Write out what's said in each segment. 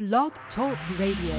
Blog Talk Radio.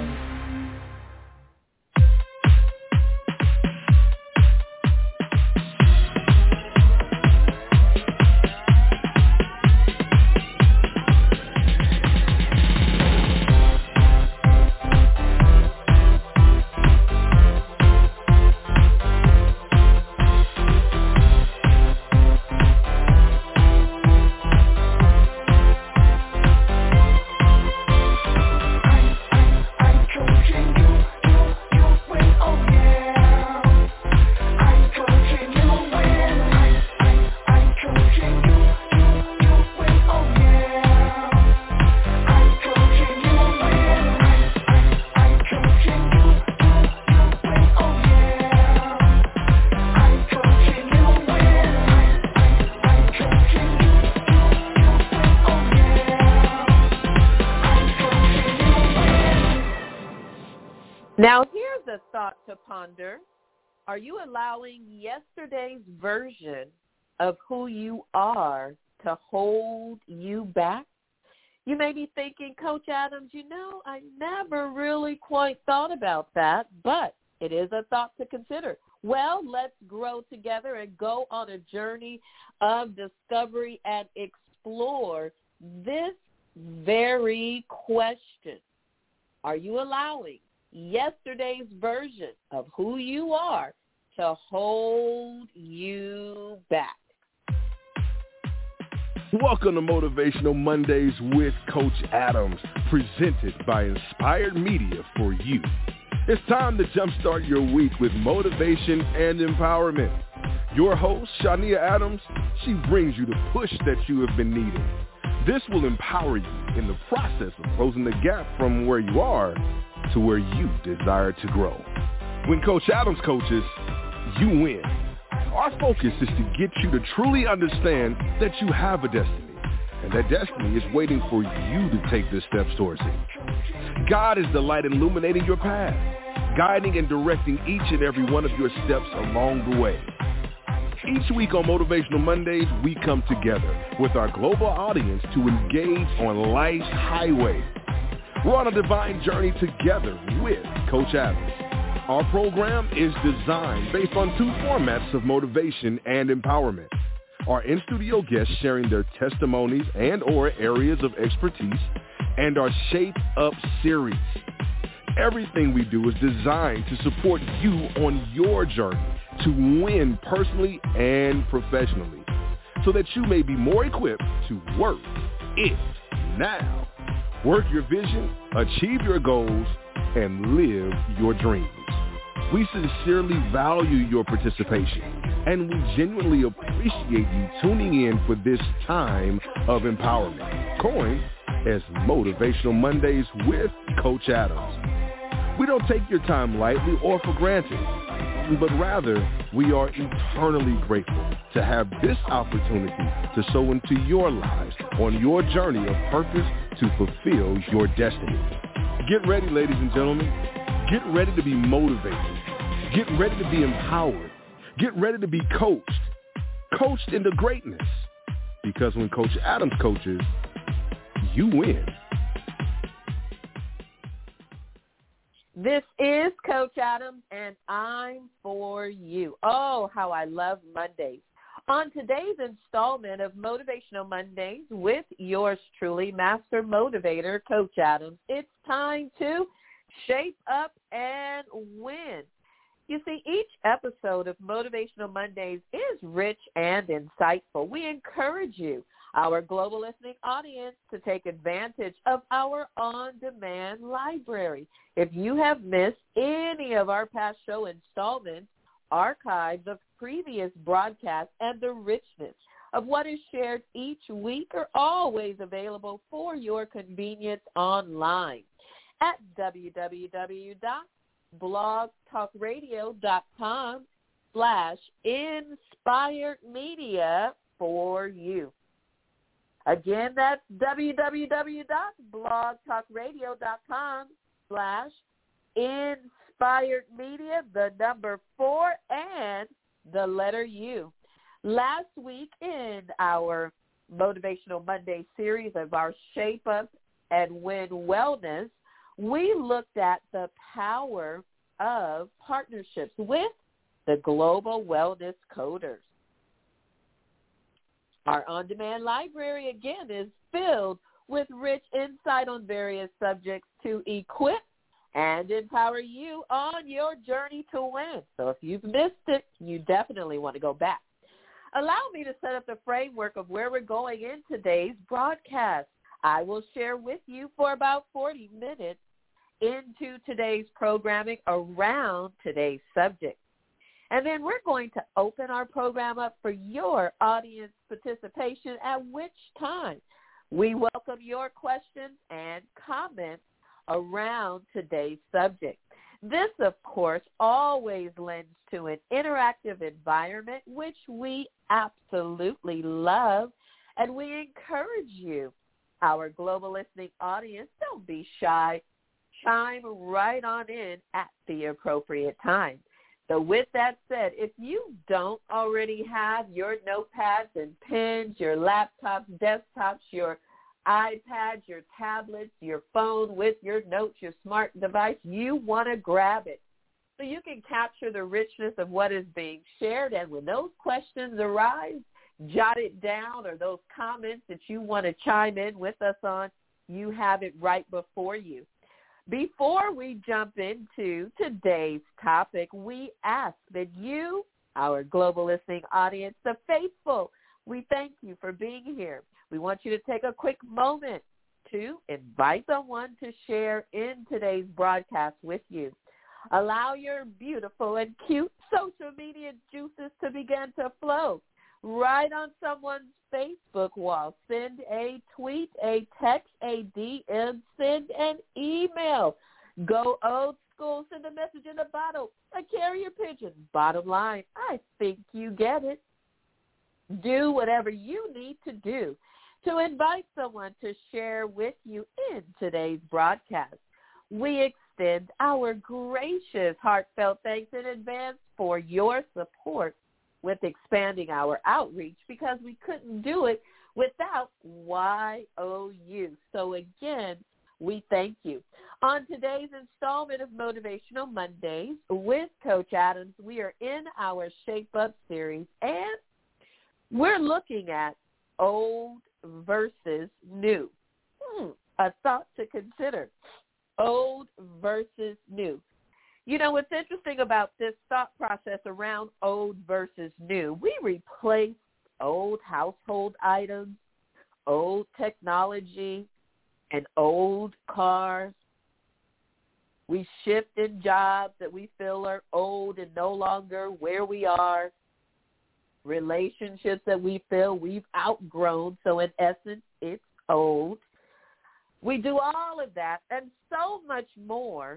Now, here's a thought to ponder. Are you allowing yesterday's version of who you are to hold you back? You may be thinking, Coach Adams, I never really quite thought about that, but it is a thought to consider. Well, let's grow together and go on a journey of discovery and explore this very question. Are you allowing yesterday's version of who you are to hold you back? Welcome to Motivational Mondays with Coach Adams, presented by Inspired Media for you. It's time to jumpstart your week with motivation and empowerment. Your host, Shania Adams, she brings you the push that you have been needing. This will empower you in the process of closing the gap from where you are to where you desire to grow. When Coach Adams coaches, you win. Our focus is to get you to truly understand that you have a destiny, and that destiny is waiting for you to take the steps towards it. God is the light illuminating your path, guiding and directing each and every one of your steps along the way. Each week on Motivational Mondays, we come together with our global audience to engage on life's highway. We're on a divine journey together with Coach Adams. Our program is designed based on two formats of motivation and empowerment. Our in-studio guests sharing their testimonies and or areas of expertise, and our Shape Up series. Everything we do is designed to support you on your journey to win personally and professionally, so that you may be more equipped to work it now. Work your vision, achieve your goals, and live your dreams. We sincerely value your participation, and we genuinely appreciate you tuning in for this time of empowerment, coined as Motivational Mondays with Coach Adams. We don't take your time lightly or for granted, but rather we are eternally grateful to have this opportunity to sow into your lives on your journey of purpose to fulfill your destiny. Get ready, ladies and gentlemen. Get ready to be motivated. Get ready to be empowered. Get ready to be coached into greatness. Because when Coach Adams coaches, you win. This is Coach Adams, and I'm for you. Oh, how I love Mondays. On today's installment of Motivational Mondays with yours truly, Master Motivator, Coach Adams, it's time to shape up and win. You see, each episode of Motivational Mondays is rich and insightful. We encourage you, our global listening audience, to take advantage of our on-demand library. If you have missed any of our past show installments, archives of previous broadcasts, and the richness of what is shared each week are always available for your convenience online at www.blogtalkradio.com/inspired media for you. Again, that's www.blogtalkradio.com/inspired media, the number 4 and the letter U. Last week in our Motivational Monday series of our Shape Up and Win Wellness, we looked at the power of partnerships with the Global Wellness Coders. Our on-demand library, again, is filled with rich insight on various subjects to equip and empower you on your journey to win. So if you've missed it, you definitely want to go back. Allow me to set up the framework of where we're going in today's broadcast. I will share with you for about 40 minutes into today's programming around today's subject. And then we're going to open our program up for your audience participation, at which time we welcome your questions and comments around today's subject. This, of course, always lends to an interactive environment, which we absolutely love, and we encourage you, our global listening audience, don't be shy. Chime right on in at the appropriate time. So with that said, if you don't already have your notepads and pens, your laptops, desktops, your iPads, your tablets, your phone with your notes, your smart device, you want to grab it so you can capture the richness of what is being shared. And when those questions arise, jot it down, or those comments that you want to chime in with us on, you have it right before you. Before we jump into today's topic, we ask that you, our global listening audience, the faithful, we thank you for being here. We want you to take a quick moment to invite someone to share in today's broadcast with you. Allow your beautiful and cute social media juices to begin to flow right on someone's Facebook wall. Send a tweet, a text, a DM, send an email. Go old school, send a message in a bottle, a carrier pigeon. Bottom line, I think you get it. Do whatever you need to do to invite someone to share with you in today's broadcast. We extend our gracious, heartfelt thanks in advance for your support with expanding our outreach, because we couldn't do it without YOU. So again, we thank you. On today's installment of Motivational Mondays with Coach Adams, we are in our Shape Up series, and we're looking at old versus new. A thought to consider. Old versus new. You know, what's interesting about this thought process around old versus new, we replace old household items, old technology, and old cars. We shift in jobs that we feel are old and no longer where we are. Relationships that we feel we've outgrown, so in essence, it's old. We do all of that and so much more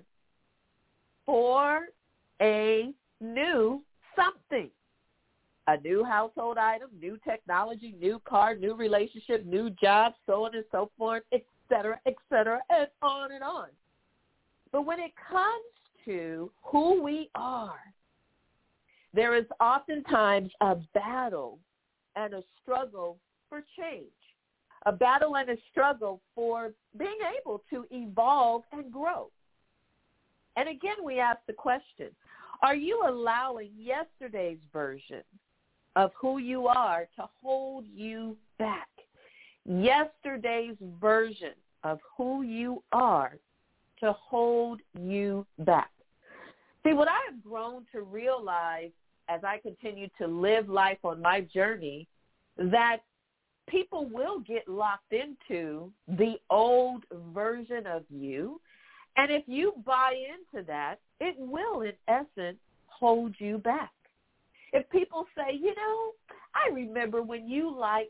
for a new something. A new household item, new technology, new car, new relationship, new job, so on and so forth, et cetera, and on and on. But when it comes to who we are, there is oftentimes a battle and a struggle for change, a battle and a struggle for being able to evolve and grow. And again, we ask the question, are you allowing yesterday's version of who you are to hold you back? Yesterday's version of who you are to hold you back. See, what I have grown to realize as I continue to live life on my journey, that people will get locked into the old version of you. And if you buy into that, it will, in essence, hold you back. If people say, you know, I remember when you liked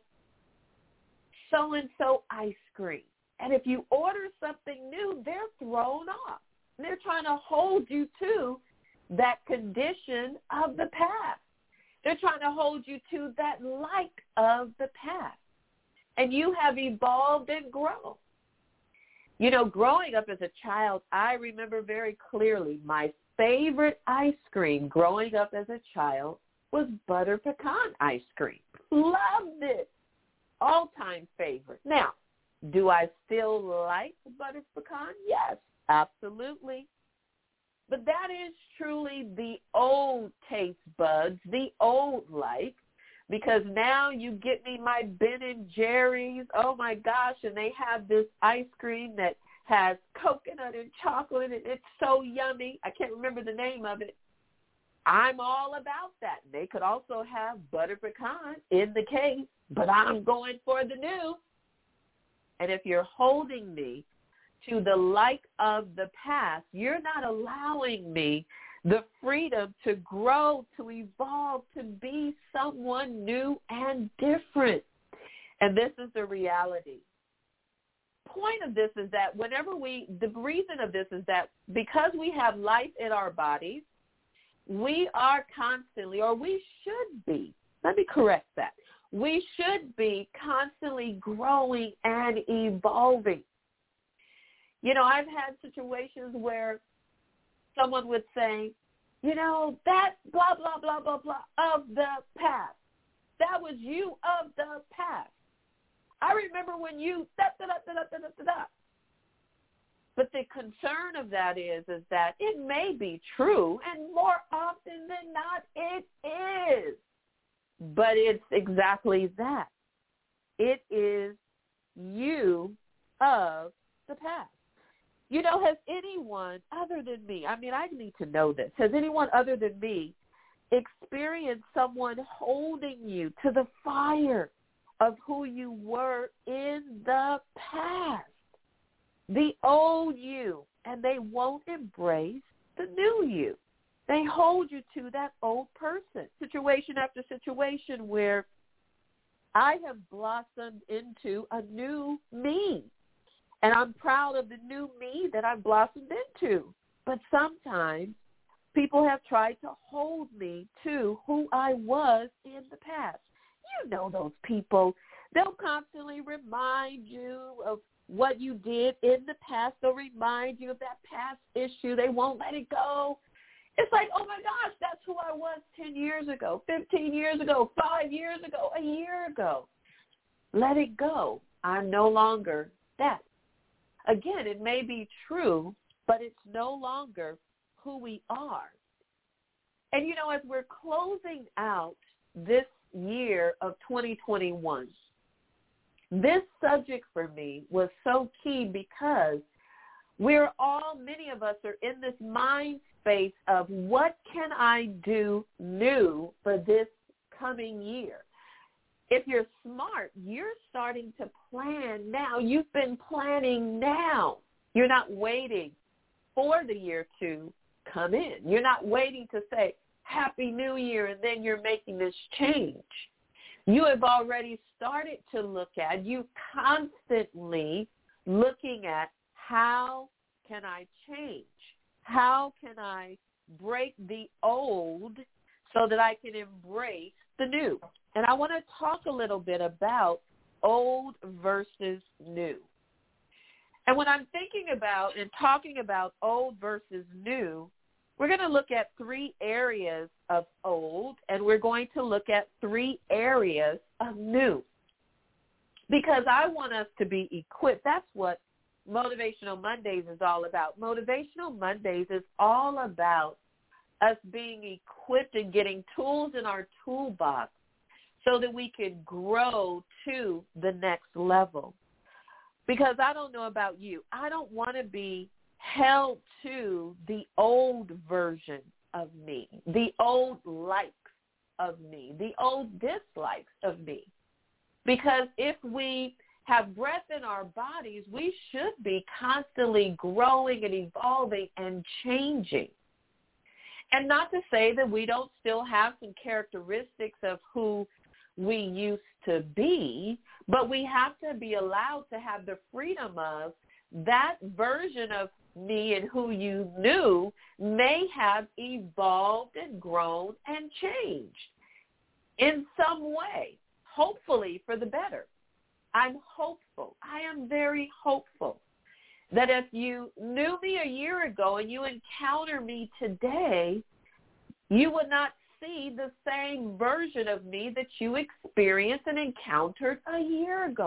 so-and-so ice cream, and if you order something new, they're thrown off. They're trying to hold you to that condition of the past. They're trying to hold you to that like of the past. And you have evolved and grown. You know, growing up as a child, I remember very clearly my favorite ice cream growing up as a child was butter pecan ice cream. Loved it. All-time favorite. Now, Do I still like butter pecan? Yes, absolutely. But that is truly the old taste buds, the old like, because now you get me my Ben and Jerry's, oh my gosh, and they have this ice cream that has coconut and chocolate, and it's so yummy. I can't remember the name of it. I'm all about that. They could also have butter pecan in the case, but I'm going for the new. And if you're holding me to the like of the past, you're not allowing me the freedom to grow, to evolve, to be someone new and different. And this is the reality. Point of this is that the reason of this is that because we have life in our bodies, we are constantly, or we should be, let me correct that, we should be constantly growing and evolving. You know, I've had situations where someone would say, you know, that blah, blah, blah, blah, blah of the past. That was you of the past. I remember when you da-da-da-da-da-da-da-da. But the concern of that is that it may be true, and more often than not, it is. But it's exactly that. It is you of the past. You know, has anyone other than me, I mean, I need to know this, has anyone other than me experienced someone holding you to the fire of who you were in the past, the old you, and they won't embrace the new you? They hold you to that old person, situation after situation where I have blossomed into a new me. And I'm proud of the new me that I've blossomed into. But sometimes people have tried to hold me to who I was in the past. You know those people. They'll constantly remind you of what you did in the past. They'll remind you of that past issue. They won't let it go. It's like, oh, my gosh, that's who I was 10 years ago, 15 years ago, 5 years ago, a year ago. Let it go. I'm no longer that. Again, it may be true, but it's no longer who we are. And, you know, as we're closing out this year of 2021, this subject for me was so key because many of us are in this mind space of what can I do new for this coming year? If you're smart, you're starting to plan now. You've been planning now. You're not waiting for the year to come in. You're not waiting to say, Happy New Year, and then you're making this change. You have already started to look at, you constantly looking at how can I change? How can I break the old so that I can embrace the new? And I want to talk a little bit about old versus new. And when I'm thinking about and talking about old versus new, we're going to look at 3 areas of old, and we're going to look at 3 areas of new. Because I want us to be equipped. That's what Motivational Mondays is all about. Motivational Mondays is all about us being equipped and getting tools in our toolbox so that we can grow to the next level. Because I don't know about you, I don't want to be held to the old version of me, the old likes of me, the old dislikes of me. Because if we have breath in our bodies, we should be constantly growing and evolving and changing. And not to say that we don't still have some characteristics of who we used to be, but we have to be allowed to have the freedom of that version of me and who you knew may have evolved and grown and changed in some way, hopefully for the better. I'm hopeful. I am very hopeful that if you knew me a year ago and you encounter me today, you would not see the same version of me that you experienced and encountered a year ago.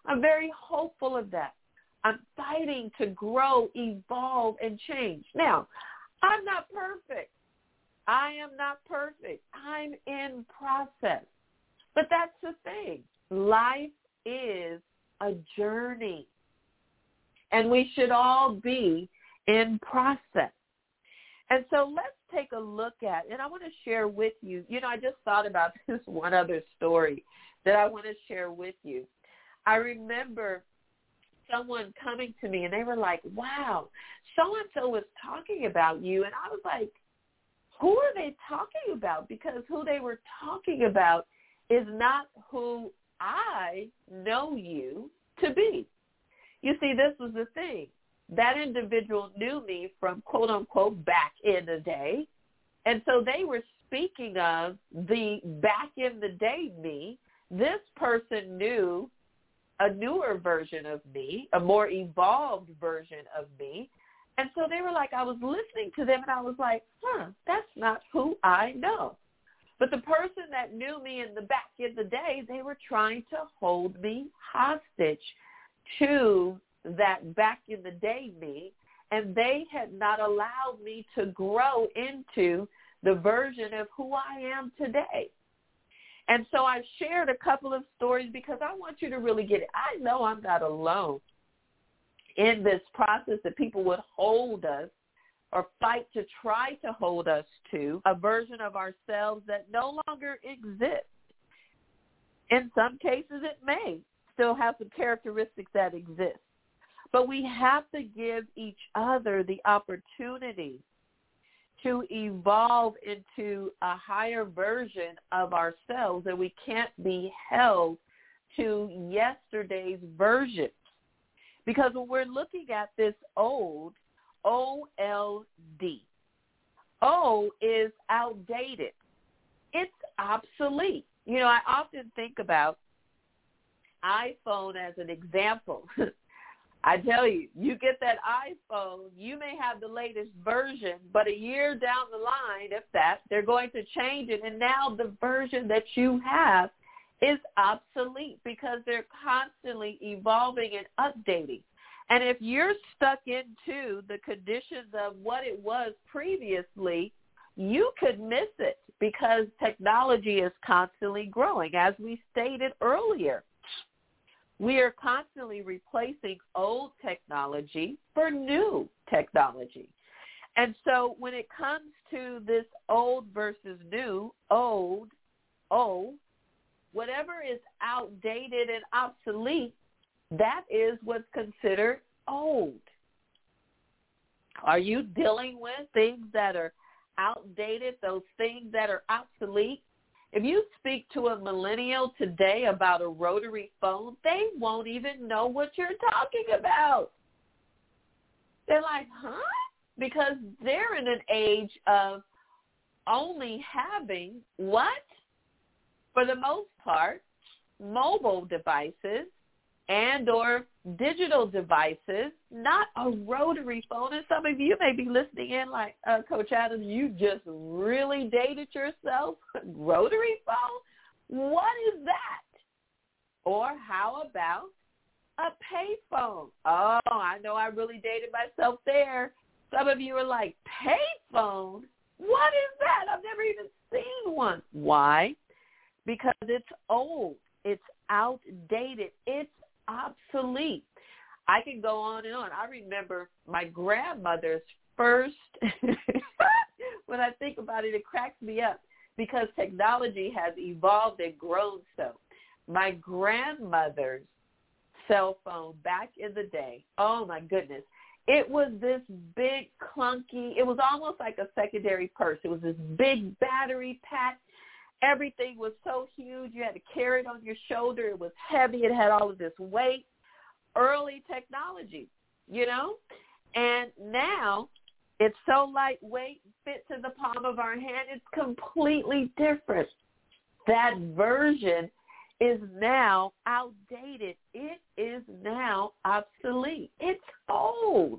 I'm very hopeful of that. I'm fighting to grow, evolve, and change. Now, I'm not perfect. I am not perfect. I'm in process. But that's the thing. Life is a journey. And we should all be in process. And so let's take a look at, and I want to share with you, I just thought about this one other story that I want to share with you. I remember someone coming to me and they were like, wow, so-and-so was talking about you. And I was like, who are they talking about? Because who they were talking about is not who I know you to be. You see, this was the thing. That individual knew me from, quote, unquote, back in the day. And so they were speaking of the back in the day me. This person knew a newer version of me, a more evolved version of me. And so they were like, I was listening to them and I was like, that's not who I know. But the person that knew me in the back in the day, they were trying to hold me hostage to that back in the day me, and they had not allowed me to grow into the version of who I am today. And so I've shared a couple of stories because I want you to really get it. I know I'm not alone in this process that people would hold us or fight to try to hold us to a version of ourselves that no longer exists. In some cases, it may still have some characteristics that exist. But we have to give each other the opportunity to evolve into a higher version of ourselves, and we can't be held to yesterday's version. Because when we're looking at this old, O-L-D, O is outdated. It's obsolete. I often think about iPhone as an example. I tell you, you get that iPhone, you may have the latest version, but a year down the line, if that, they're going to change it. And now the version that you have is obsolete because they're constantly evolving and updating. And if you're stuck into the conditions of what it was previously, you could miss it because technology is constantly growing. As we stated earlier, we are constantly replacing old technology for new technology. And so when it comes to this old versus new, old, whatever is outdated and obsolete, that is what's considered old. Are you dealing with things that are outdated, those things that are obsolete? If you speak to a millennial today about a rotary phone, they won't even know what you're talking about. They're like, huh? Because they're in an age of only having what? For the most part, mobile devices and or digital devices, not a rotary phone. And some of you may be listening in like, Coach Adams, you just really dated yourself. Rotary phone? What is that? Or how about a pay phone? Oh, I know I really dated myself there. Some of you are like, pay phone? What is that? I've never even seen one. Why? Because it's old. It's outdated. It's obsolete. I can go on and on. I remember my grandmother's first, when I think about it, it cracks me up because technology has evolved and grown so. My grandmother's cell phone back in the day, oh my goodness, it was this big clunky, it was almost like a secondary purse. It was this big battery pack. Everything was so huge. You had to carry it on your shoulder. It was heavy. It had all of this weight. Early technology, And now it's so lightweight, fits in the palm of our hand. It's completely different. That version is now outdated. It is now obsolete. It's old.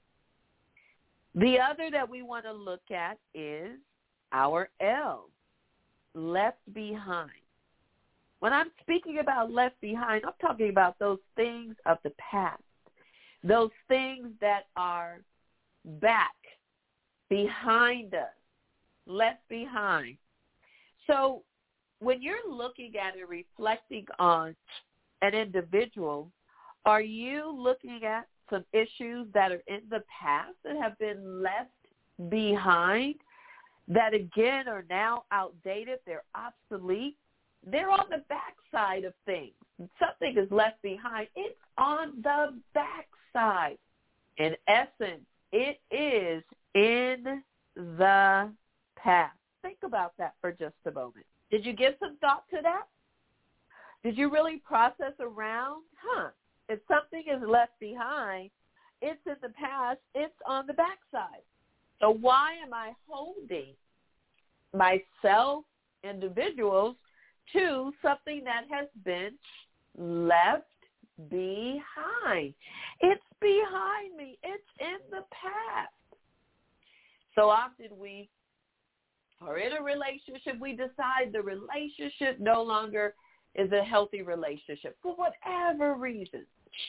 The other that we want to look at is our L. Left behind. When I'm speaking about left behind, I'm talking about those things of the past, those things that are back, behind us, left behind. So when you're looking at and reflecting on an individual, are you looking at some issues that are in the past that have been left behind that, again, are now outdated? They're obsolete. They're on the backside of things. Something is left behind. It's on the backside. In essence, it is in the past. Think about that for just a moment. Did you give some thought to that? Did you really process around, if something is left behind, it's in the past, it's on the backside. So why am I holding myself, individuals, to something that has been left behind? It's behind me. It's in the past. So often we are in a relationship, we decide the relationship no longer is a healthy relationship for whatever reason.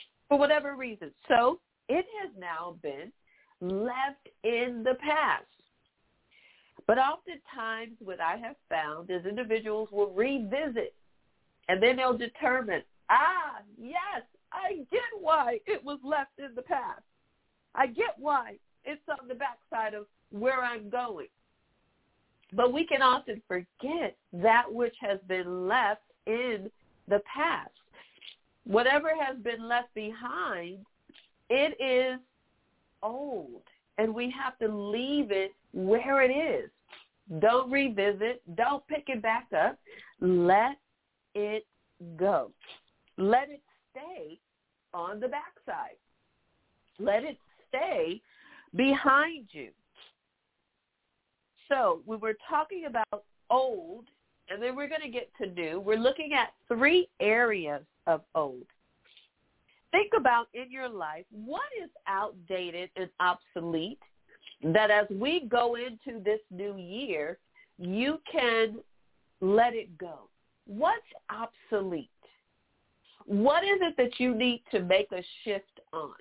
So it has now been left in the past. But oftentimes what I have found is individuals will revisit, and then they'll determine, yes, I get why it was left in the past. I get why it's on the backside of where I'm going. But we can often forget that which has been left in the past. Whatever has been left behind, it is old, and we have to leave it where it is. Don't revisit. Don't pick it back up. Let it go. Let it stay on the backside. Let it stay behind you. So we were talking about old, and then we're going to get to new. We're looking at 3 areas of old. Think about in your life, what is outdated and obsolete that as we go into this new year, you can let it go? What's obsolete? What is it that you need to make a shift on?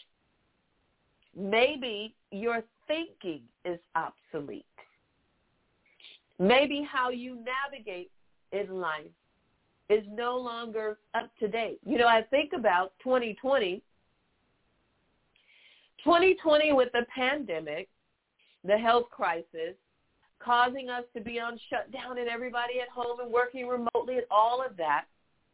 Maybe your thinking is obsolete. Maybe how you navigate in life is no longer up to date. I think about 2020. 2020 with the pandemic, the health crisis, causing us to be on shutdown and everybody at home and working remotely and all of that.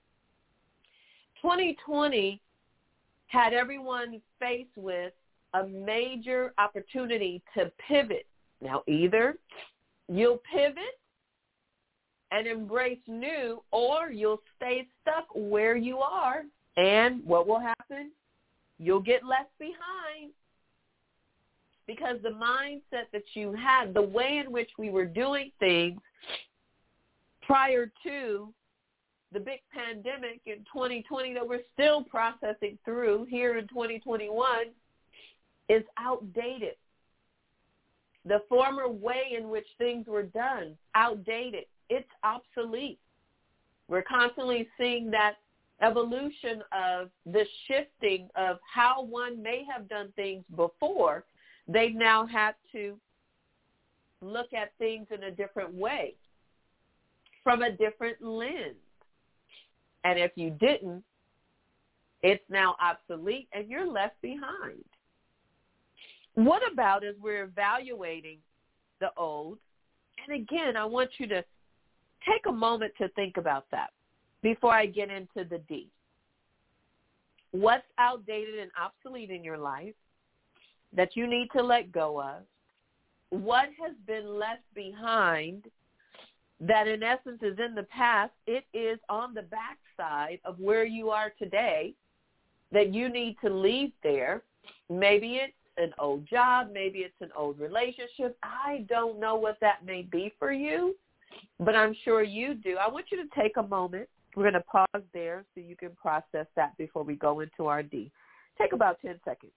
2020 had everyone faced with a major opportunity to pivot. Now, either you'll pivot and embrace new, or you'll stay stuck where you are. And what will happen? You'll get left behind, because the mindset that you had, the way in which we were doing things prior to the big pandemic in 2020 that we're still processing through here in 2021, is outdated. The former way in which things were done, outdated. It's obsolete. We're constantly seeing that evolution of the shifting of how one may have done things before. They've now had to look at things in a different way, from a different lens. And if you didn't, it's now obsolete and you're left behind. What about as we're evaluating the old? And again, I want you to take a moment to think about that before I get into the D. What's outdated and obsolete in your life that you need to let go of? What has been left behind that in essence is in the past? It is on the backside of where you are today that you need to leave there. Maybe it's an old job. Maybe it's an old relationship. I don't know what that may be for you, but I'm sure you do. I want you to take a moment. We're going to pause there so you can process that before we go into our D. Take about 10 seconds.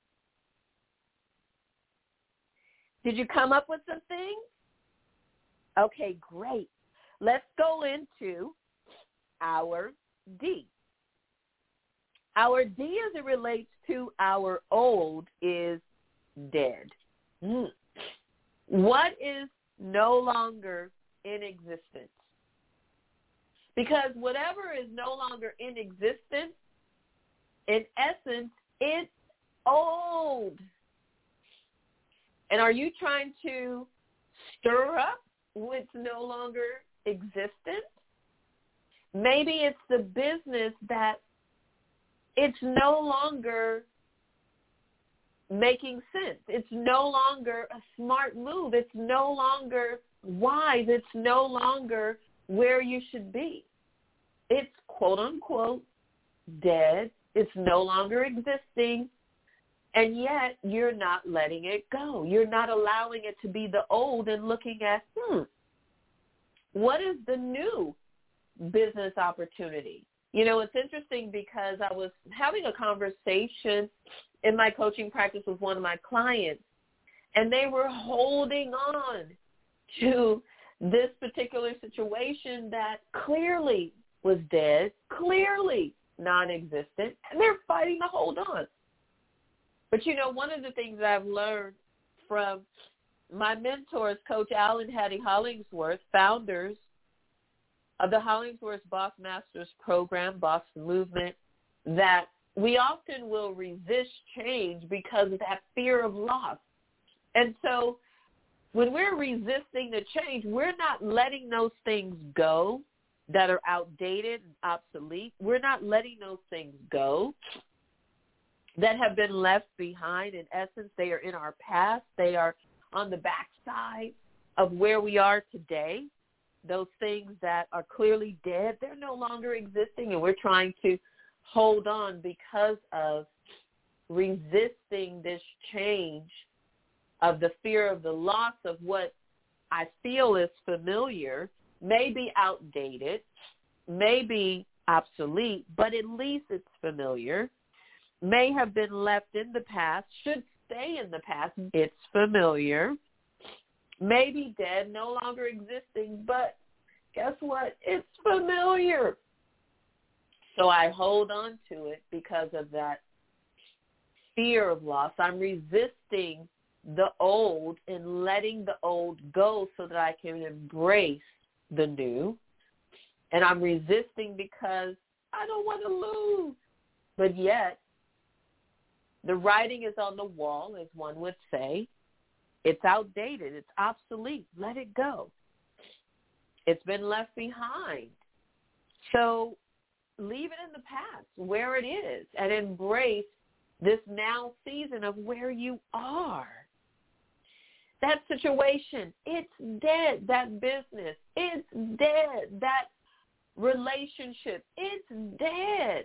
Did you come up with some things? Okay, great. Let's go into our D. Our D as it relates to our old is dead. What is no longer in existence? Because whatever is no longer in existence, in essence, it's old. And are you trying to stir up what's no longer existent? Maybe it's the business that it's no longer making sense. It's no longer a smart move. It's no longer wise. It's no longer where you should be. It's quote unquote dead. It's no longer existing. And yet you're not letting it go. You're not allowing it to be the old and looking at, what is the new business opportunity? You know, it's interesting because I was having a conversation in my coaching practice with one of my clients, and they were holding on to this particular situation that clearly was dead, clearly non-existent, and they're fighting to hold on. But, you know, one of the things that I've learned from my mentors, Coach Al and Hattie Hollingsworth, founders of the Hollingsworth Boss Masters program, Boss Movement, that we often will resist change because of that fear of loss. And so when we're resisting the change, we're not letting those things go that are outdated and obsolete. We're not letting those things go that have been left behind. In essence, they are in our past. They are on the backside of where we are today. Those things that are clearly dead, they're no longer existing, and we're trying to hold on because of resisting this change, of the fear of the loss of what I feel is familiar, may be outdated, may be obsolete, but at least it's familiar, may have been left in the past, should stay in the past, it's familiar, may be dead, no longer existing, but guess what? It's familiar. So I hold on to it because of that fear of loss. I'm resisting the old and letting the old go so that I can embrace the new. And I'm resisting because I don't want to lose. But yet, the writing is on the wall, as one would say. It's outdated. It's obsolete. Let it go. It's been left behind. So leave it in the past where it is and embrace this now season of where you are. That situation, it's dead. That business, it's dead. That relationship, it's dead.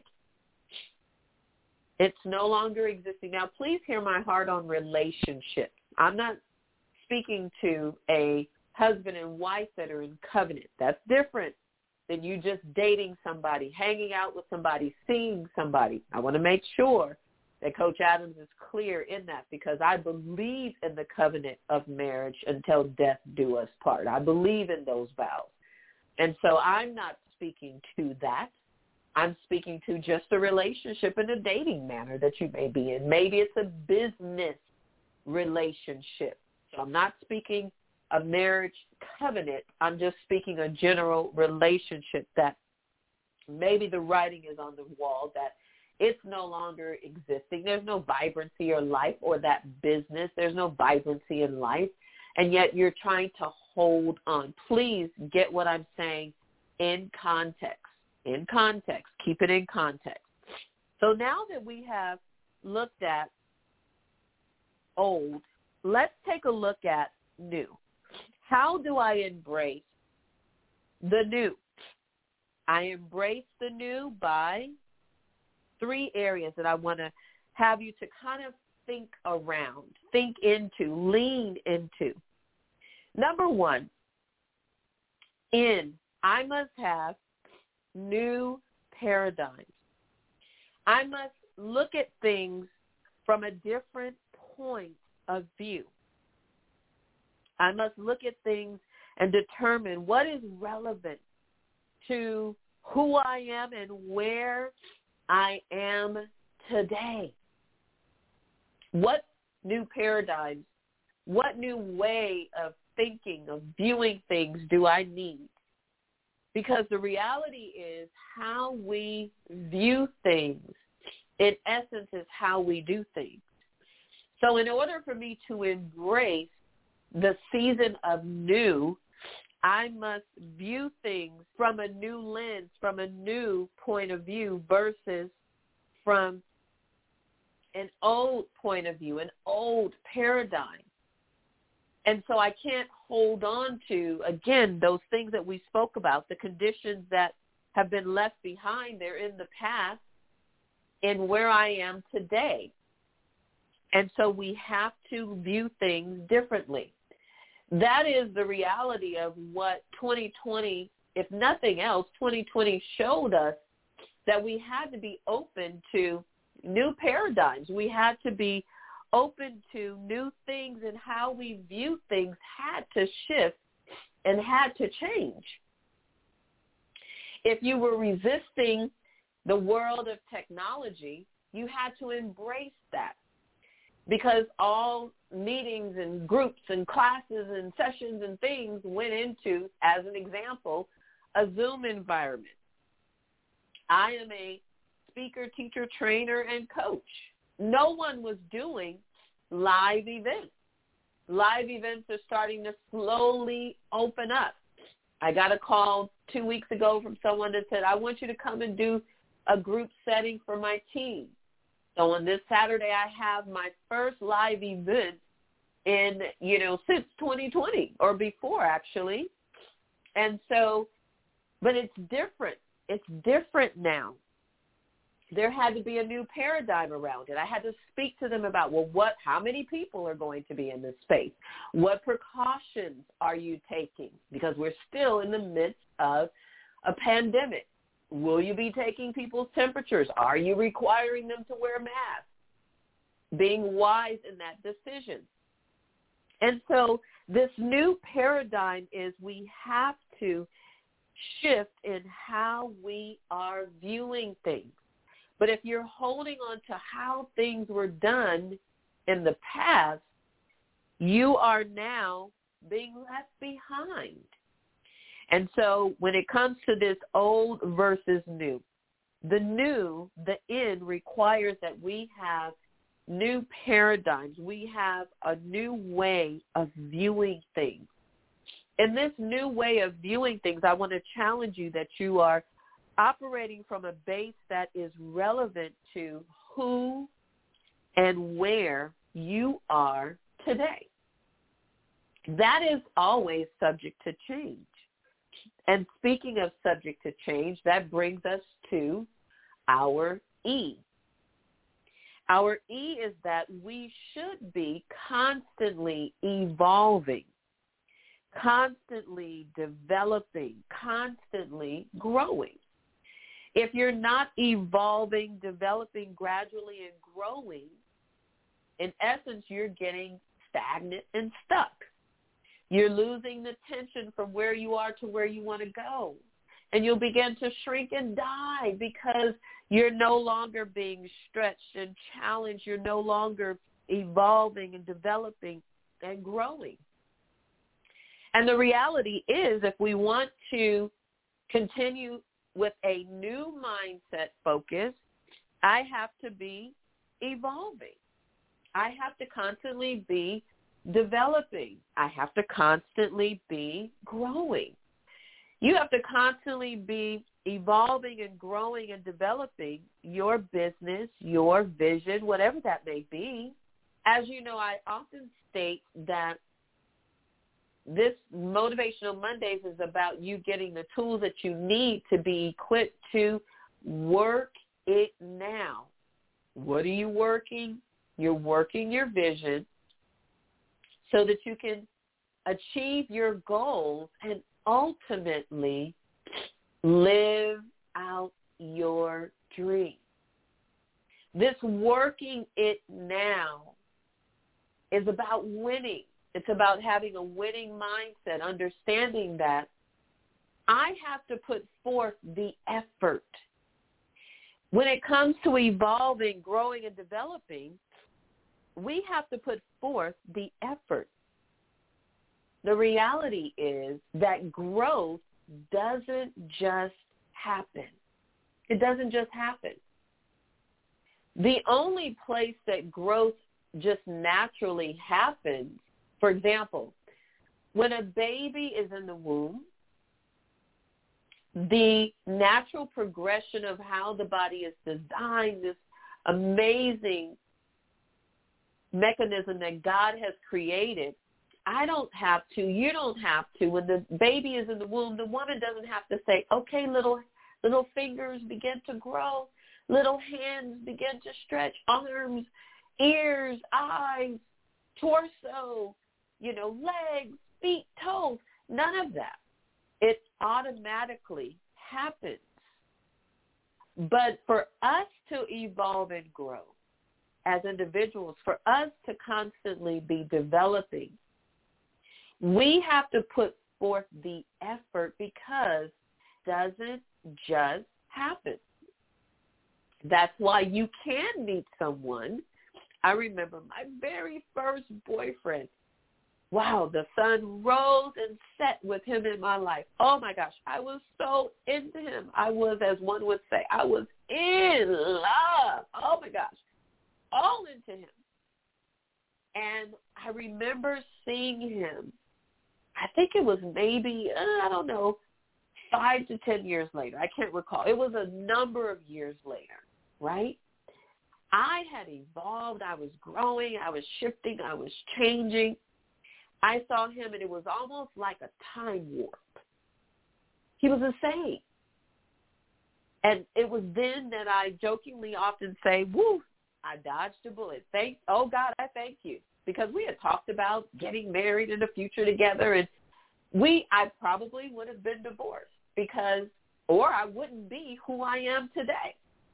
It's no longer existing. Now, please hear my heart on relationships. I'm not speaking to a husband and wife that are in covenant. That's different than you just dating somebody, hanging out with somebody, seeing somebody. I want to make sure that Coach Adams is clear in that, because I believe in the covenant of marriage until death do us part. I believe in those vows. And so I'm not speaking to that. I'm speaking to just a relationship in a dating manner that you may be in. Maybe it's a business relationship. So I'm not speaking a marriage covenant. I'm just speaking a general relationship that maybe the writing is on the wall, that it's no longer existing. There's no vibrancy or life, or that business. There's no vibrancy in life, and yet you're trying to hold on. Please get what I'm saying in context. In context. Keep it in context. So now that we have looked at old, let's take a look at new. How do I embrace the new? I embrace the new by 3 areas that I want to have you to kind of think around, think into, lean into. Number 1, I must have new paradigms. I must look at things from a different point of view. I must look at things and determine what is relevant to who I am and where I am today. What new paradigms, what new way of thinking, of viewing things do I need? Because the reality is how we view things, in essence, is how we do things. So in order for me to embrace the season of new, I must view things from a new lens, from a new point of view versus from an old point of view, an old paradigm. And so I can't hold on to, again, those things that we spoke about, the conditions that have been left behind. They're in the past in where I am today. And so we have to view things differently. That is the reality of what 2020, if nothing else, 2020 showed us, that we had to be open to new paradigms. We had to be open to new things, and how we view things had to shift and had to change. If you were resisting the world of technology, you had to embrace that, because all meetings and groups and classes and sessions and things went into, as an example, a Zoom environment. I am a speaker, teacher, trainer, and coach. No one was doing live events. Live events are starting to slowly open up. I got a call 2 weeks ago from someone that said, I want you to come and do a group setting for my team. So on this Saturday, I have my first live event in, since 2020 or before, actually. And so, but it's different. It's different now. There had to be a new paradigm around it. I had to speak to them about, how many people are going to be in this space? What precautions are you taking? Because we're still in the midst of a pandemic. Will you be taking people's temperatures? Are you requiring them to wear masks? Being wise in that decision. And so this new paradigm is we have to shift in how we are viewing things. But if you're holding on to how things were done in the past, you are now being left behind. And so when it comes to this old versus new, the in requires that we have new paradigms. We have a new way of viewing things. In this new way of viewing things, I want to challenge you that you are operating from a base that is relevant to who and where you are today. That is always subject to change. And speaking of subject to change, that brings us to our E. Our E is that we should be constantly evolving, constantly developing, constantly growing. If you're not evolving, developing gradually and growing, in essence, you're getting stagnant and stuck. You're losing the tension from where you are to where you want to go. And you'll begin to shrink and die because you're no longer being stretched and challenged. You're no longer evolving and developing and growing. And the reality is, if we want to continue with a new mindset focus, I have to be evolving. I have to constantly be developing. I have to constantly be growing. You have to constantly be evolving and growing and developing your business, your vision, whatever that may be. As you know, I often state that this Motivational Mondays is about you getting the tools that you need to be equipped to work it now. What are you working? You're working your vision so that you can achieve your goals and ultimately live out your dream. This working it now is about winning. It's about having a winning mindset, understanding that I have to put forth the effort. When it comes to evolving, growing, and developing, we have to put forth the effort. The reality is that growth doesn't just happen. It doesn't just happen. The only place that growth just naturally happens, for example, when a baby is in the womb, the natural progression of how the body is designed, this amazing mechanism that God has created, I don't have to, you don't have to. When the baby is in the womb, the woman doesn't have to say, okay, little fingers begin to grow, little hands begin to stretch, arms, ears, eyes, torso, legs, feet, toes, none of that. It automatically happens. But for us to evolve and grow as individuals, for us to constantly be developing, we have to put forth the effort, because it doesn't just happen. That's why you can meet someone. I remember my very first boyfriend. Wow, the sun rose and set with him in my life. Oh, my gosh, I was so into him. I was, as one would say, I was in love. Oh, my gosh, all into him. And I remember seeing him, I think it was maybe, 5 to 10 years later. I can't recall. It was a number of years later, right? I had evolved. I was growing. I was shifting. I was changing. I saw him, and it was almost like a time warp. He was the same. And it was then that I jokingly often say, woo, I dodged a bullet. Oh, God, I thank you. Because we had talked about getting married in the future together, and I probably would have been divorced or I wouldn't be who I am today.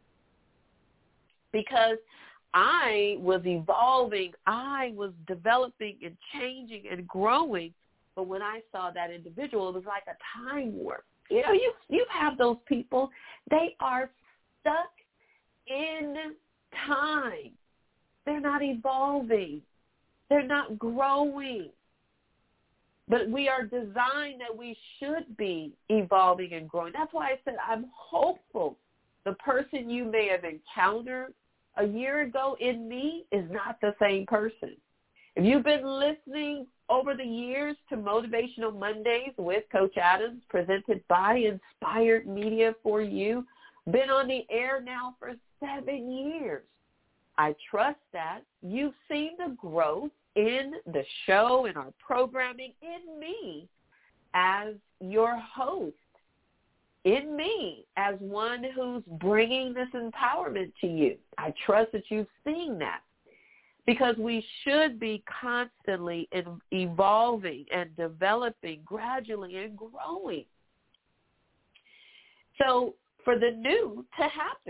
Because I was evolving, I was developing and changing and growing, but when I saw that individual, it was like a time warp. You have those people, they are stuck in time. They're not evolving. They're not growing. But we are designed that we should be evolving and growing. That's why I said I'm hopeful. The person you may have encountered a year ago in me is not the same person. If you've been listening over the years to Motivational Mondays with Coach Adams, presented by Inspired Media for you, been on the air now for 7 years. I trust that you've seen the growth in the show, in our programming, in me as your host, in me as one who's bringing this empowerment to you. I trust that you've seen that, because we should be constantly evolving and developing gradually and growing. So for the new to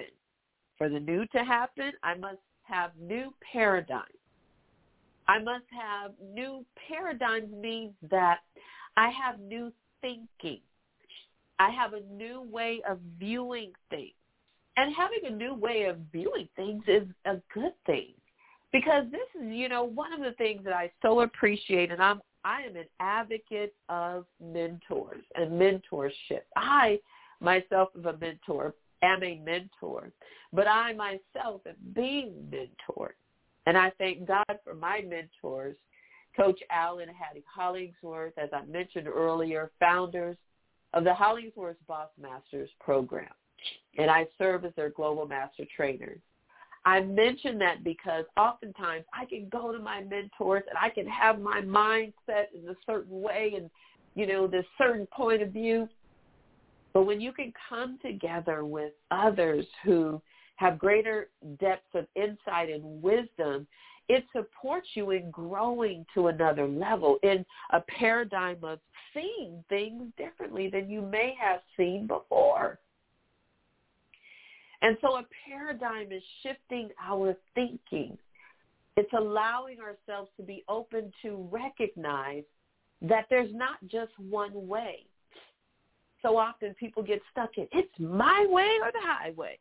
happen, I must have new paradigms. I must have new paradigms means that I have new thinking. I have a new way of viewing things. And having a new way of viewing things is a good thing, because this is, one of the things that I so appreciate, and I am an advocate of mentors and mentorship. I myself am a mentor, but I myself am being mentored. And I thank God for my mentors, Coach Al and Hattie Hollingsworth, as I mentioned earlier, founders of the Hollingsworth Boss Masters program. And I serve as their global master trainer. I mention that because oftentimes I can go to my mentors and I can have my mindset in a certain way and, this certain point of view. But when you can come together with others who have greater depths of insight and wisdom, it supports you in growing to another level, in a paradigm of seeing things differently than you may have seen before. And so a paradigm is shifting our thinking. It's allowing ourselves to be open to recognize that there's not just one way. So often people get stuck in, it's my way or the highway.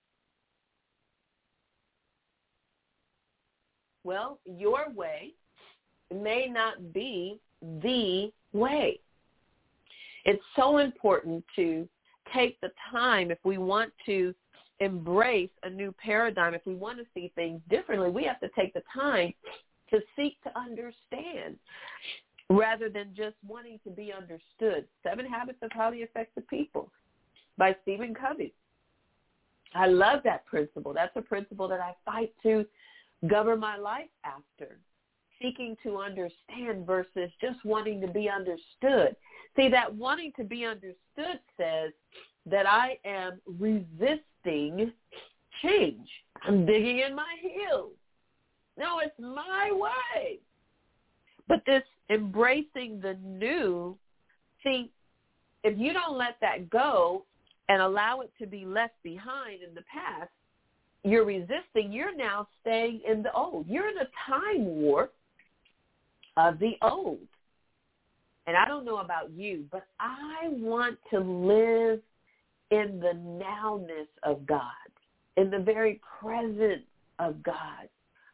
Well, your way may not be the way. It's so important to take the time if we want to embrace a new paradigm, if we want to see things differently, we have to take the time to seek to understand rather than just wanting to be understood. 7 Habits of Highly Effective People by Stephen Covey. I love that principle. That's a principle that I fight to govern my life after, seeking to understand versus just wanting to be understood. See, that wanting to be understood says that I am resisting change. I'm digging in my heels. No, it's my way. But this embracing the new, see, if you don't let that go and allow it to be left behind in the past, you're resisting, you're now staying in the old. You're in a time warp of the old. And I don't know about you, but I want to live in the nowness of God, in the very presence of God.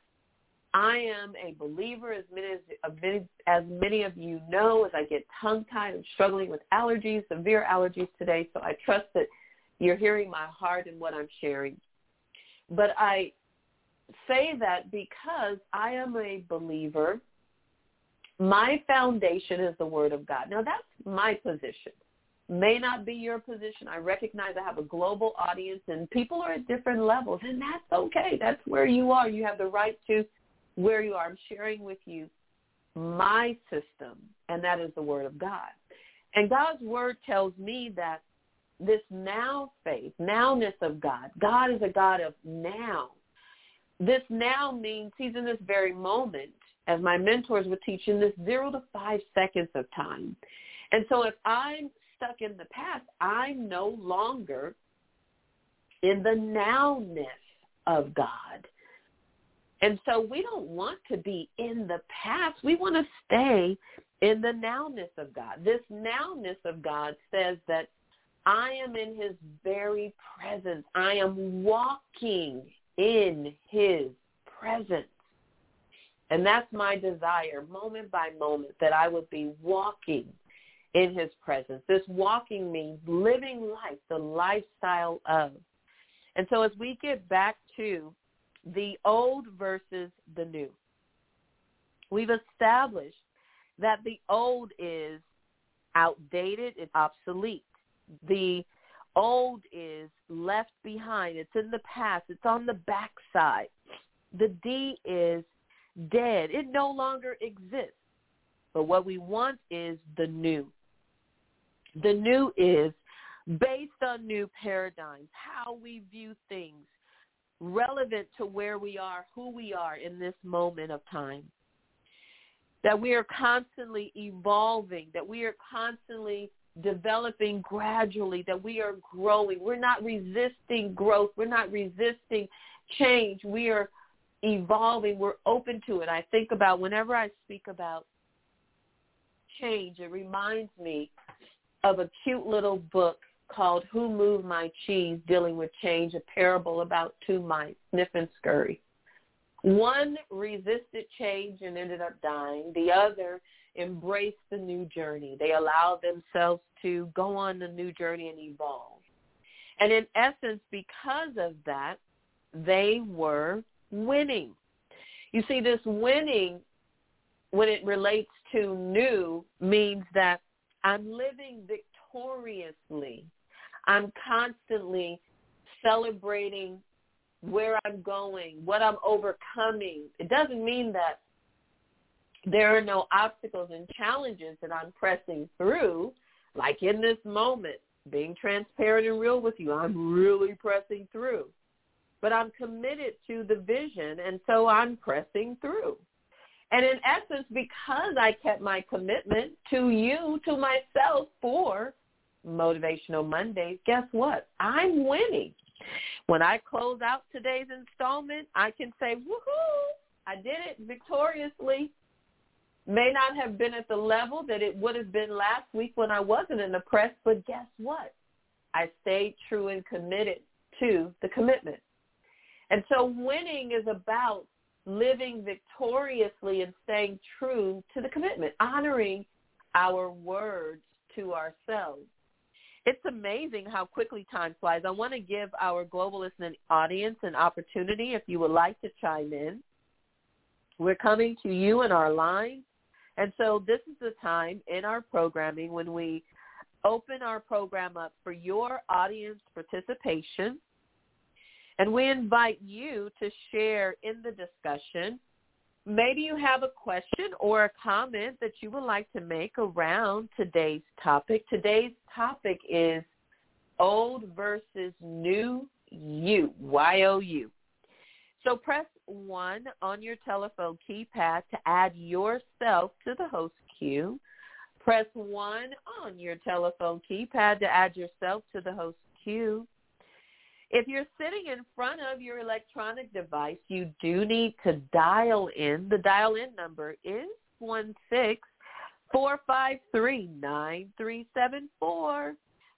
I am a believer, as many of you know, as I get tongue-tied and struggling with allergies, severe allergies today, so I trust that you're hearing my heart and what I'm sharing. But I say that because I am a believer. My foundation is the Word of God. Now, that's my position. May not be your position. I recognize I have a global audience, and people are at different levels, and that's okay. That's where you are. You have the right to where you are. I'm sharing with you my system, and that is the Word of God. And God's Word tells me that this now faith, nowness of God, God is a God of now. This now means he's in this very moment, as my mentors were teaching, this 0 to 5 seconds of time. And so if I'm stuck in the past, I'm no longer in the nowness of God. And so we don't want to be in the past. We want to stay in the nowness of God. This nowness of God says that I am in his very presence. I am walking in his presence. And that's my desire, moment by moment, that I would be walking in his presence. This walking means living life, the lifestyle of. And so as we get back to the old versus the new, we've established that the old is outdated, it's obsolete. The old is left behind. It's in the past. It's on the backside. The D is dead. It no longer exists. But what we want is the new. The new is based on new paradigms, how we view things, relevant to where we are, who we are in this moment of time. That we are constantly evolving, that we are constantly developing gradually, that we are growing. We're not resisting growth. We're not resisting change. We are evolving. We're open to it. I think about whenever I speak about change, it reminds me of a cute little book called Who Moved My Cheese, dealing with change, a parable about 2 mice, Sniff and Scurry. One resisted change and ended up dying. The other embraced the new journey. They allowed themselves to go on the new journey and evolve. And in essence, because of that, they were winning. You see, this winning, when it relates to new, means that I'm living victoriously. I'm constantly celebrating where I'm going, what I'm overcoming. It doesn't mean that there are no obstacles and challenges that I'm pressing through, like in this moment, being transparent and real with you. I'm really pressing through. But I'm committed to the vision, and so I'm pressing through. And in essence, because I kept my commitment to you, to myself for Motivational Mondays, guess what? I'm winning. When I close out today's installment, I can say, woohoo, I did it victoriously. May not have been at the level that it would have been last week when I wasn't in the press, but guess what? I stayed true and committed to the commitment. And so winning is about living victoriously and staying true to the commitment, honoring our words to ourselves. It's amazing how quickly time flies. I want to give our global listening audience an opportunity if you would like to chime in. We're coming to you in our line. And so this is the time in our programming when we open our program up for your audience participation. And we invite you to share in the discussion. Maybe you have a question or a comment that you would like to make around today's topic. Today's topic is old versus new you, Y-O-U. So press 1 on your telephone keypad to add yourself to the host queue. Press 1 on your telephone keypad to add yourself to the host queue. If you're sitting in front of your electronic device, you do need to dial in. The dial-in number is 1-453-9374,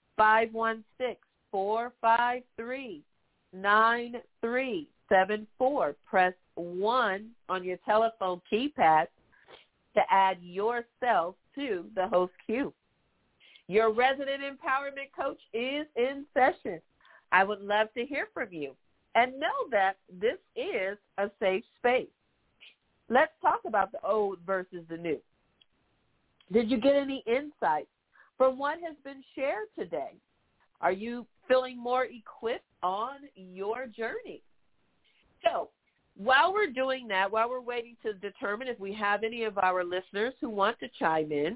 516-453-9374. Press 1 on your telephone keypad to add yourself to the host queue. Your resident empowerment coach is in session. I would love to hear from you. And know that this is a safe space. Let's talk about the old versus the new. Did you get any insights from what has been shared today? Are you feeling more equipped on your journey? So while we're doing that, while we're waiting to determine if we have any of our listeners who want to chime in,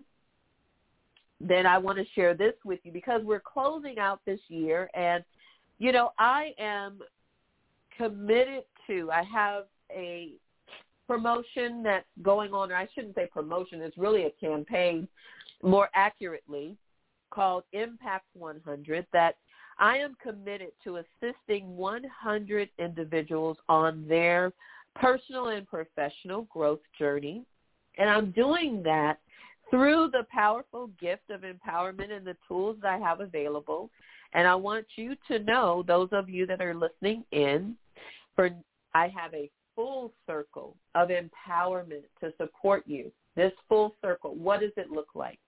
then I want to share this with you because we're closing out this year. And, you know, I am committed to, I have a promotion that's going on, or I shouldn't say promotion, it's really a campaign, more accurately, called Impact 100, that I am committed to assisting 100 individuals on their personal and professional growth journey. And I'm doing that through the powerful gift of empowerment and the tools that I have available. And I want you to know, those of you that are listening in, I have a full circle of empowerment to support you. This full circle, what does it look like?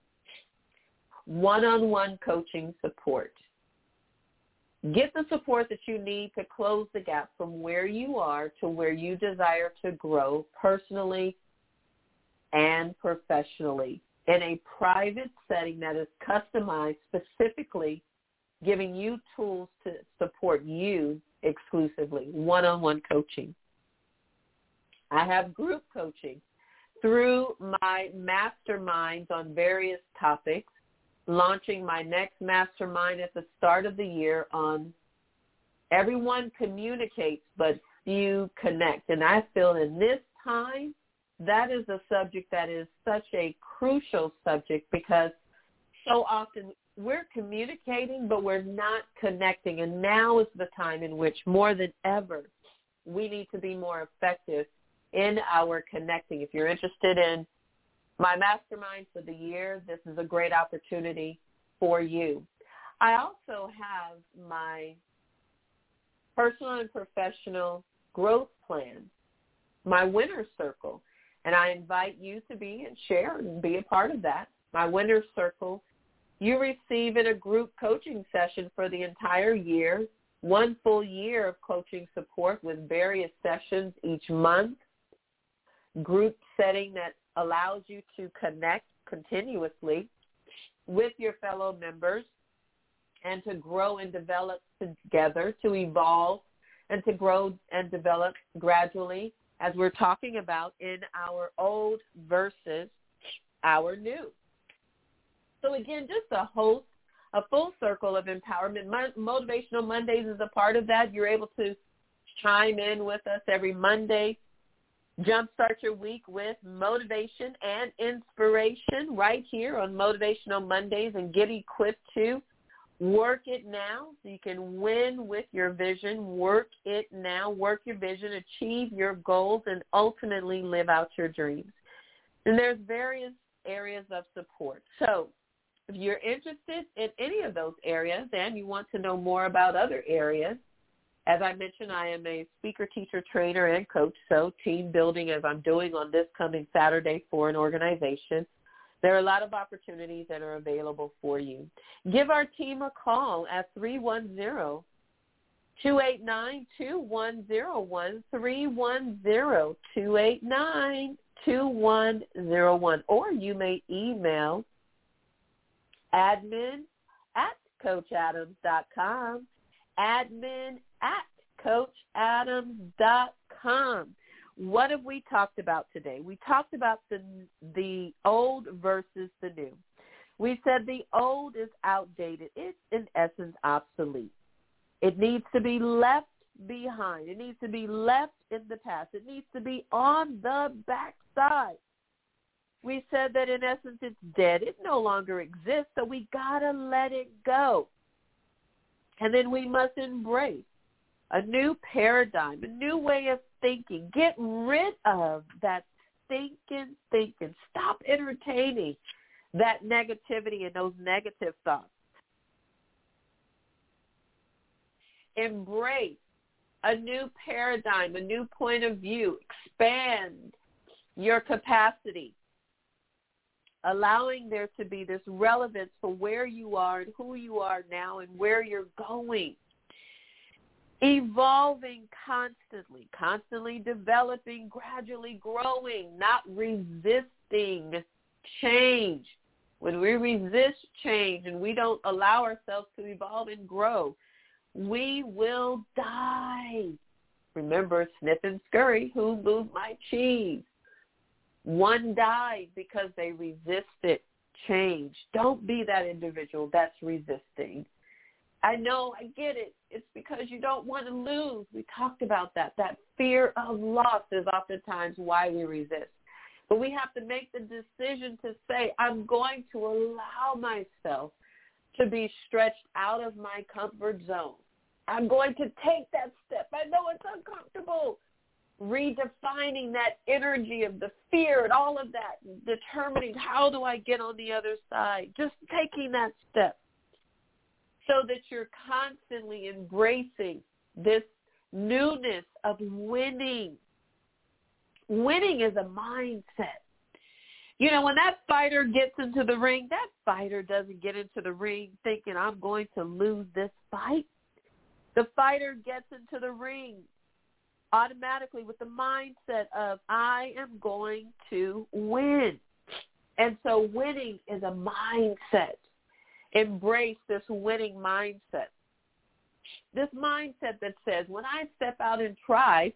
One-on-one coaching support. Get the support that you need to close the gap from where you are to where you desire to grow personally and professionally in a private setting that is customized, specifically giving you tools to support you exclusively, one-on-one coaching. I have group coaching through my masterminds on various topics, launching my next mastermind at the start of the year on everyone communicates but few connect. And I feel in this time, that is a subject that is such a crucial subject because so often we're communicating, but we're not connecting. And now is the time in which more than ever, we need to be more effective in our connecting. If you're interested in my mastermind for the year, this is a great opportunity for you. I also have my personal and professional growth plan, my winner's circle, and I invite you to be and share and be a part of that. My winner's circle, you receive in a group coaching session for the entire year, 1 full year of coaching support with various sessions each month, group setting that allows you to connect continuously with your fellow members and to grow and develop together, to evolve and to grow and develop gradually, as we're talking about in our old versus our new. So again, just a full circle of empowerment. Motivational Mondays is a part of that. You're able to chime in with us every Monday. Jumpstart your week with motivation and inspiration right here on Motivational Mondays and get equipped to Work it now so you can win with your vision. Work it now. Work your vision, achieve your goals, and ultimately live out your dreams. And there's various areas of support. So if you're interested in any of those areas and you want to know more about other areas, as I mentioned, I am a speaker, teacher, trainer, and coach, so team building as I'm doing on this coming Saturday for an organization. There are a lot of opportunities that are available for you. Give our team a call at 310-289-2101, 310-289-2101, or you may email admin@coachadams.com, admin@coachadams.com. What have we talked about today? We talked about the old versus the new. We said the old is outdated. It's, in essence, obsolete. It needs to be left behind. It needs to be left in the past. It needs to be on the backside. We said that, in essence, it's dead. It no longer exists, so we got to let it go. And then we must embrace a new paradigm, a new way of thinking. Get rid of that stinking thinking. Stop entertaining that negativity and those negative thoughts. Embrace a new paradigm, a new point of view. Expand your capacity, allowing there to be this relevance for where you are and who you are now and where you're going. Evolving constantly developing, gradually growing, not resisting change. When we resist change and we don't allow ourselves to evolve and grow, we will die. Remember Snip and Scurry, who moved my cheese? One died because they resisted change. Don't be that individual that's resisting. I know, I get it. It's because you don't want to lose. We talked about that. That fear of loss is oftentimes why we resist. But we have to make the decision to say, I'm going to allow myself to be stretched out of my comfort zone. I'm going to take that step. I know it's uncomfortable. Redefining that energy of the fear and all of that, determining how do I get on the other side, just taking that step so that you're constantly embracing this newness of winning. Winning is a mindset. You know, when that fighter gets into the ring, that fighter doesn't get into the ring thinking, I'm going to lose this fight. The fighter gets into the ring automatically with the mindset of, I am going to win. And so winning is a mindset. Embrace this winning mindset. This mindset that says, when I step out and try,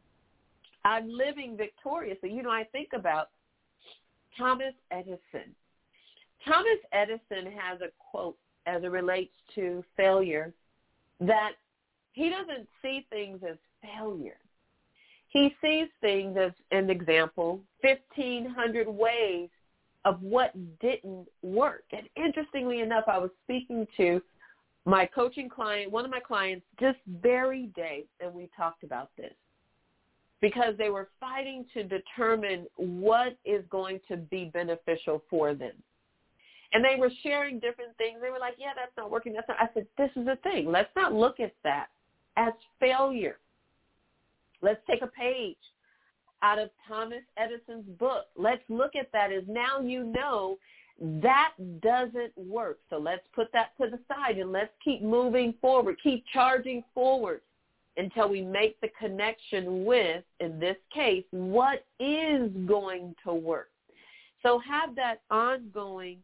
I'm living victoriously. You know, I think about Thomas Edison. Thomas Edison has a quote as it relates to failure that he doesn't see things as failure. He sees things as an example, 1,500 ways of what didn't work. And interestingly enough, I was speaking to my coaching client, one of my clients, this very day, and we talked about this because they were fighting to determine what is going to be beneficial for them. And they were sharing different things. They were like, yeah, that's not working. That's not. I said, this is the thing. Let's not look at that as failure. Let's take a page out of Thomas Edison's book. Let's look at that as now you know that doesn't work. So let's put that to the side and let's keep moving forward, keep charging forward until we make the connection with, in this case, what is going to work. So have that ongoing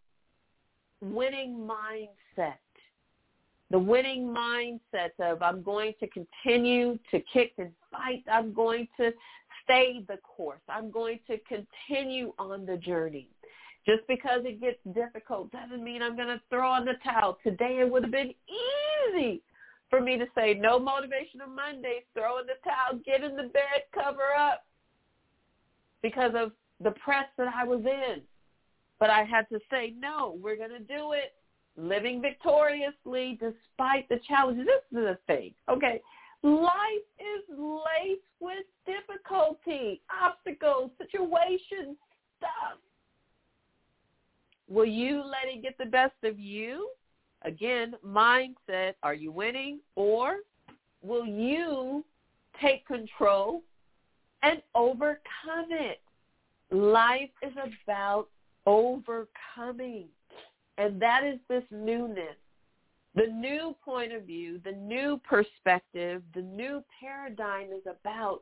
winning mindset. The winning mindset of I'm going to continue to kick and fight. I'm going to stay the course. I'm going to continue on the journey. Just because it gets difficult doesn't mean I'm going to throw in the towel. Today it would have been easy for me to say, no Motivational Mondays, throw in the towel, get in the bed, cover up, because of the press that I was in. But I had to say, no, we're going to do it. living victoriously despite the challenges. This is the thing, okay? Life is laced with difficulty, obstacles, situations, stuff. Will you let it get the best of you? Again, mindset, are you winning? Or will you take control and overcome it? Life is about overcoming. And that is this newness, the new point of view, the new perspective, the new paradigm is about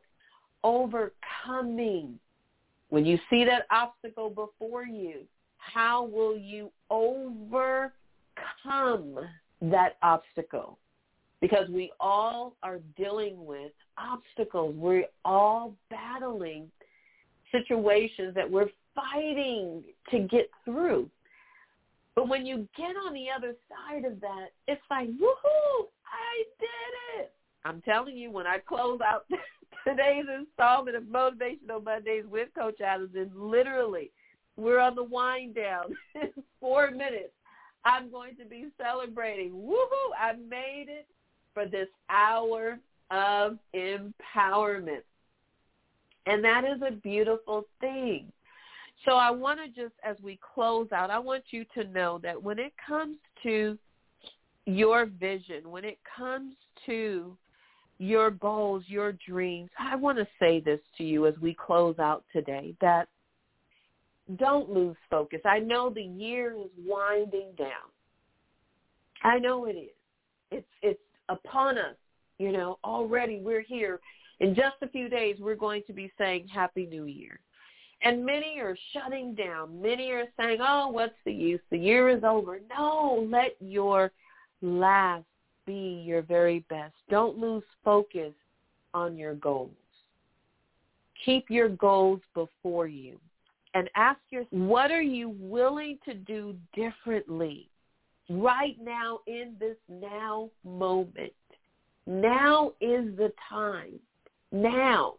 overcoming. When you see that obstacle before you, how will you overcome that obstacle? Because we all are dealing with obstacles. We're all battling situations that we're fighting to get through. But when you get on the other side of that, it's like, woohoo, I did it. I'm telling you, when I close out today's installment of Motivational Mondays with Coach Adams, and literally we're on the wind down in 4 minutes, I'm going to be celebrating, woohoo, I made it for this hour of empowerment. And that is a beautiful thing. So I want to just, as we close out, I want you to know that when it comes to your vision, when it comes to your goals, your dreams, I want to say this to you as we close out today, that don't lose focus. I know the year is winding down. I know it is. It's upon us. You know, already we're here. In just a few days, we're going to be saying Happy New Year. And many are shutting down. Many are saying, oh, what's the use? The year is over. No, let your last be your very best. Don't lose focus on your goals. Keep your goals before you. And ask yourself, what are you willing to do differently right now in this now moment? Now is the time. Now.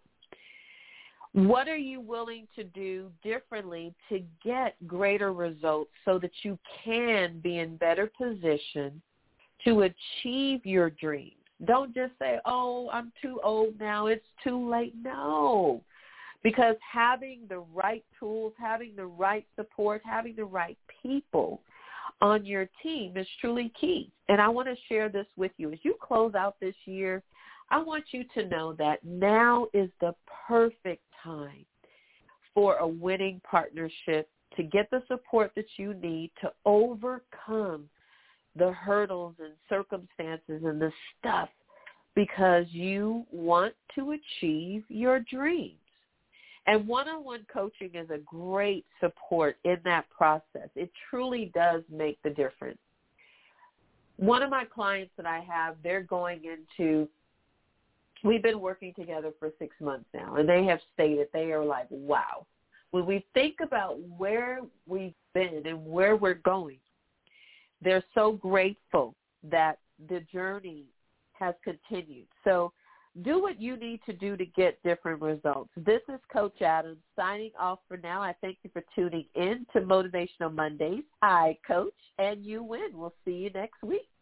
What are you willing to do differently to get greater results so that you can be in better position to achieve your dreams? Don't just say, oh, I'm too old now, it's too late. No, because having the right tools, having the right support, having the right people on your team is truly key. And I want to share this with you. As you close out this year, I want you to know that now is the perfect time for a winning partnership to get the support that you need to overcome the hurdles and circumstances and the stuff because you want to achieve your dreams. And one-on-one coaching is a great support in that process. It truly does make the difference. One of my clients that I have, they're going into, we've been working together for 6 months now, and they have stated they are like, wow. When we think about where we've been and where we're going, they're so grateful that the journey has continued. So do what you need to do to get different results. This is Coach Adams signing off for now. I thank you for tuning in to Motivational Mondays. I coach and you win. We'll see you next week.